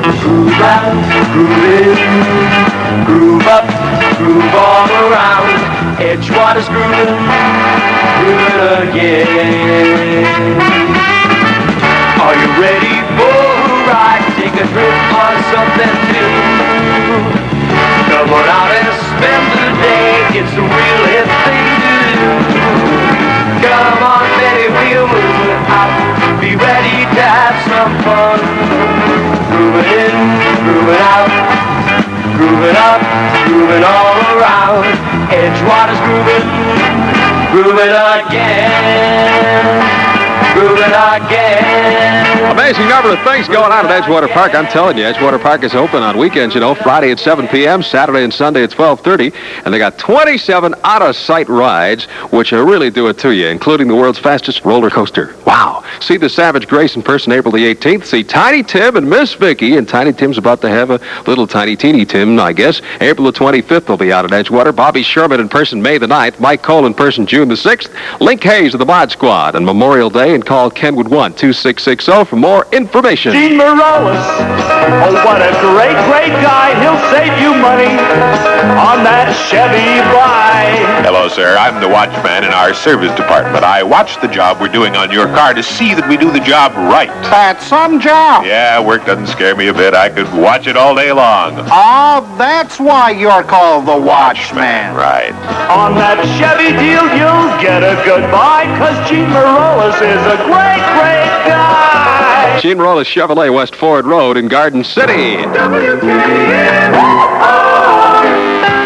Groove out, groove in, groove up, groove all around. Edgewater's grooving, grooving again. Are you ready for a ride? Take a trip on something new. Come on out and spend the day. It's a real hip thing to do. Come on, baby, we'll move it out. Be ready to have some fun. Grooving in, grooving out, grooving up, grooving all around. Edgewater's grooving, grooving again. Grooving again. Amazing number of things going on at Edgewater Park. I'm telling you, Edgewater Park is open on weekends, Friday at 7 p.m., Saturday and Sunday at 12:30. And they got 27 out-of-sight rides, which really do it to you, including the world's fastest roller coaster. Wow. See the Savage Grace in person April the 18th. See Tiny Tim and Miss Vicky. And Tiny Tim's about to have a little tiny teeny Tim, I guess. April the 25th will be out at Edgewater. Bobby Sherman in person May the 9th. Mike Cole in person June the 6th. Link Hayes of the Mod Squad on Memorial Day. And call Kenwood 1-2660 for more information. Gene Morales, oh what a great, great guy. He'll save you money on that Chevy ride. Hello, sir. I'm the watchman in our service department. I watch the job we're doing on your car to see that we do the job right. That's some job. Yeah, work doesn't scare me a bit. I could watch it all day long. Oh, that's why you're called the Watchman. Right. On that Chevy deal, you'll get a good buy, 'cause Gene Morales is a great, great guy. Gene Morales Chevrolet, West Ford Road in Garden City. WKNO.